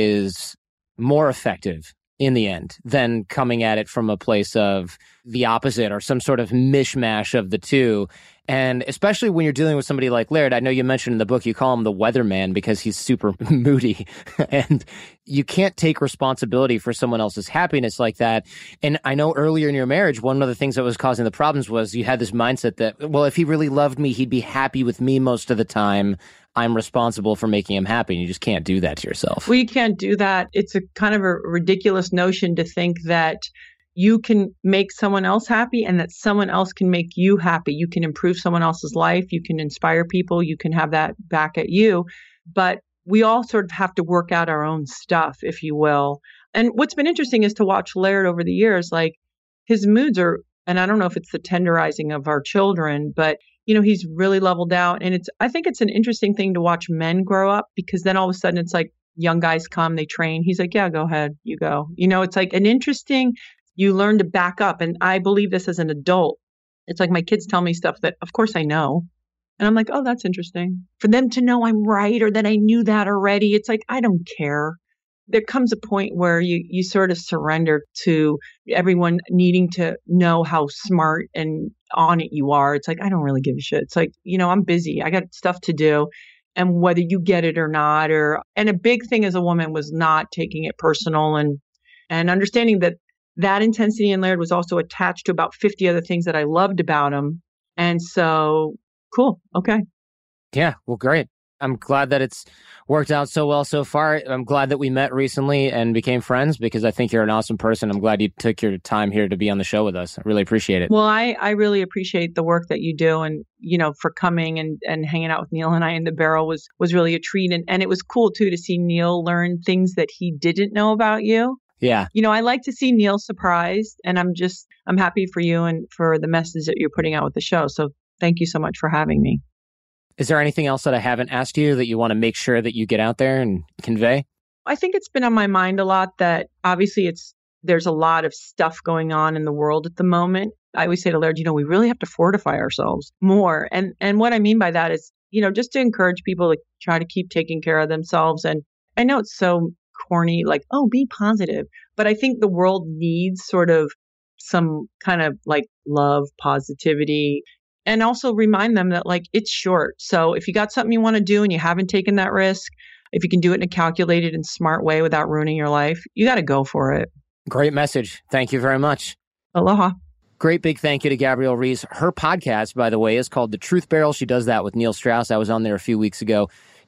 is more effective in the end than coming at it from a place of the opposite or some sort of mishmash of the two. And especially when you're dealing with somebody like Laird, I know you mentioned in the book, you call him the weatherman because he's super moody and you can't take responsibility for someone else's happiness like that. And I know earlier in your marriage, one of the things that was causing the problems was you had this mindset that, well, if he really loved me, he'd be happy with me most of the time. I'm responsible for making him happy. And you just can't do that to yourself. Well, you can't do that. It's a kind of a ridiculous notion to think that you can make someone else happy and that someone else can make you happy. You can improve someone else's life. You can inspire people. You can have that back at you. But we all sort of have to work out our own stuff, if you will. And what's been interesting is to watch Laird over the years, like his moods are, and I don't know if it's the tenderizing of our children, but he's really leveled out. And I think it's an interesting thing to watch men grow up, because then all of a sudden it's like young guys come, they train. He's like, yeah, go ahead, you go. It's like an interesting, you learn to back up. And I believe this as an adult. It's like my kids tell me stuff that of course I know. And I'm like, oh, that's interesting. For them to know I'm right or that I knew that already, it's like, I don't care. There comes a point where you sort of surrender to everyone needing to know how smart and on it you are. It's like, I don't really give a shit. It's like, I'm busy. I got stuff to do. And whether you get it or not, and a big thing as a woman was not taking it personal and understanding that intensity in Laird was also attached to about 50 other things that I loved about him. And so, cool. Okay. Yeah. Well, great. I'm glad that it's worked out so well so far. I'm glad that we met recently and became friends because I think you're an awesome person. I'm glad you took your time here to be on the show with us. I really appreciate it. Well, I really appreciate the work that you do and, for coming and hanging out with Neil and I in the Barrel was really a treat. And it was cool too to see Neil learn things that he didn't know about you. Yeah. I like to see Neil surprised and I'm happy for you and for the message that you're putting out with the show. So thank you so much for having me. Is there anything else that I haven't asked you that you want to make sure that you get out there and convey? I think it's been on my mind a lot that obviously there's a lot of stuff going on in the world at the moment. I always say to Laird, we really have to fortify ourselves more. And what I mean by that is, just to encourage people to try to keep taking care of themselves. And I know it's so corny, like, oh, be positive. But I think the world needs sort of some kind of like love, positivity. And also remind them that like it's short. So if you got something you want to do and you haven't taken that risk, if you can do it in a calculated and smart way without ruining your life, you got to go for it. Great message. Thank you very much. Aloha. Great big thank you to Gabrielle Reece. Her podcast, by the way, is called The Truth Barrel. She does that with Neil Strauss. I was on there a few weeks ago.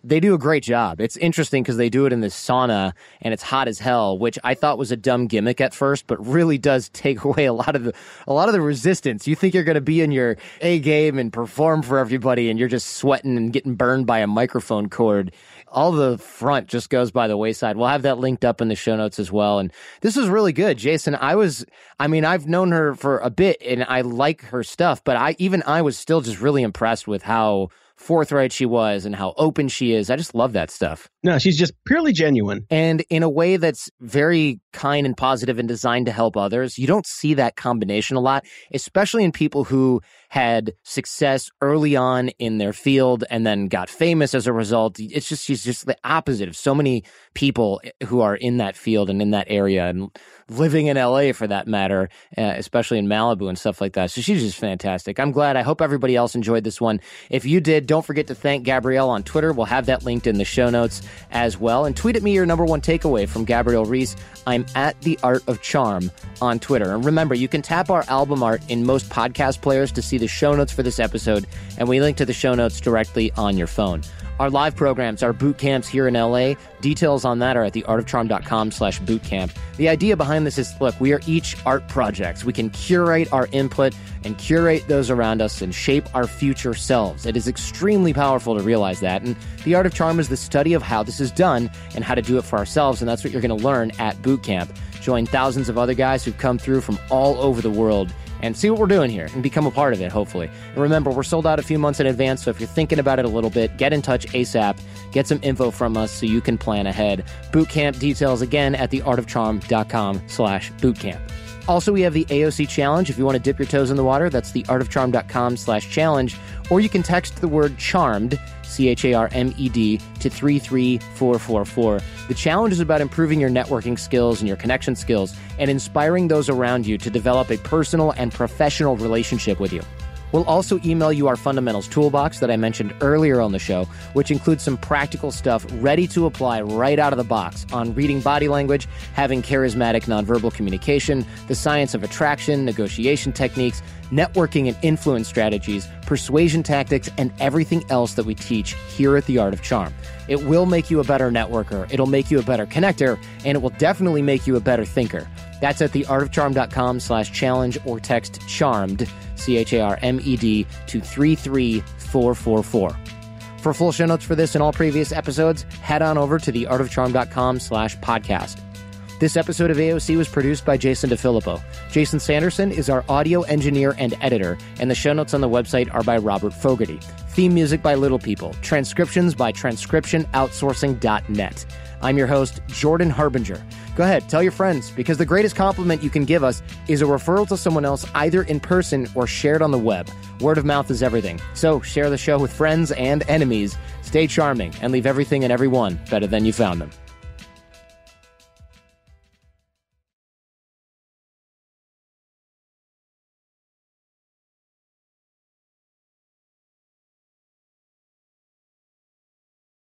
They do a great job. It's interesting because they do it in this sauna and it's hot as hell, which I thought was a dumb gimmick at first, but really does take away a lot of the resistance. You think you're going to be in your A game and perform for everybody, and you're just sweating and getting burned by a microphone cord. All the front just goes by the wayside. We'll have that linked up in the show notes as well. And this is really good, Jason. I've known her for a bit and I like her stuff, but I was still just really impressed with how forthright she was and how open she is. I just love that stuff. No, she's just purely genuine. And in a way that's very kind and positive and designed to help others. You don't see that combination a lot, especially in people who had success early on in their field and then got famous as a result. She's just the opposite of so many people who are in that field and in that area and living in LA for that matter, especially in Malibu and stuff like that. So she's just fantastic. I'm glad. I hope everybody else enjoyed this one. If you did, don't forget to thank Gabrielle on Twitter. We'll have that linked in the show notes as well. And tweet at me your number one takeaway from Gabrielle Reese. I'm at The Art of Charm on Twitter. And remember, you can tap our album art in most podcast players to see the show notes for this episode, and we link to the show notes directly on your phone. Our live programs, our boot camps here in LA, details on that are at theartofcharm.com/bootcamp. The idea behind this is, look, we are each art projects. We can curate our input and curate those around us and shape our future selves. It is extremely powerful to realize that. And the Art of Charm is the study of how this is done and how to do it for ourselves. And that's what you're going to learn at boot camp. Join thousands of other guys who've come through from all over the world and see what we're doing here and become a part of it, hopefully. And remember, we're sold out a few months in advance, so if you're thinking about it a little bit, get in touch ASAP. Get some info from us so you can plan ahead. Bootcamp details again at theartofcharm.com/bootcamp. Also, we have the AOC Challenge. If you want to dip your toes in the water, that's theartofcharm.com/challenge. Or you can text the word CHARMED, CHARMED, to 33444. The challenge is about improving your networking skills and your connection skills and inspiring those around you to develop a personal and professional relationship with you. We'll also email you our fundamentals toolbox that I mentioned earlier on the show, which includes some practical stuff ready to apply right out of the box on reading body language, having charismatic nonverbal communication, the science of attraction, negotiation techniques, networking and influence strategies, persuasion tactics, and everything else that we teach here at The Art of Charm. It will make you a better networker, it'll make you a better connector, and it will definitely make you a better thinker. That's at theartofcharm.com/challenge or text CHARMED, CHARMED, to 33444. For full show notes for this and all previous episodes, head on over to theartofcharm.com/podcast. This episode of AOC was produced by Jason DeFilippo. Jason Sanderson is our audio engineer and editor, and the show notes on the website are by Robert Fogarty. Theme music by Little People. Transcriptions by transcriptionoutsourcing.net. I'm your host, Jordan Harbinger. Go ahead, tell your friends, because the greatest compliment you can give us is a referral to someone else either in person or shared on the web. Word of mouth is everything. So share the show with friends and enemies. Stay charming and leave everything and everyone better than you found them.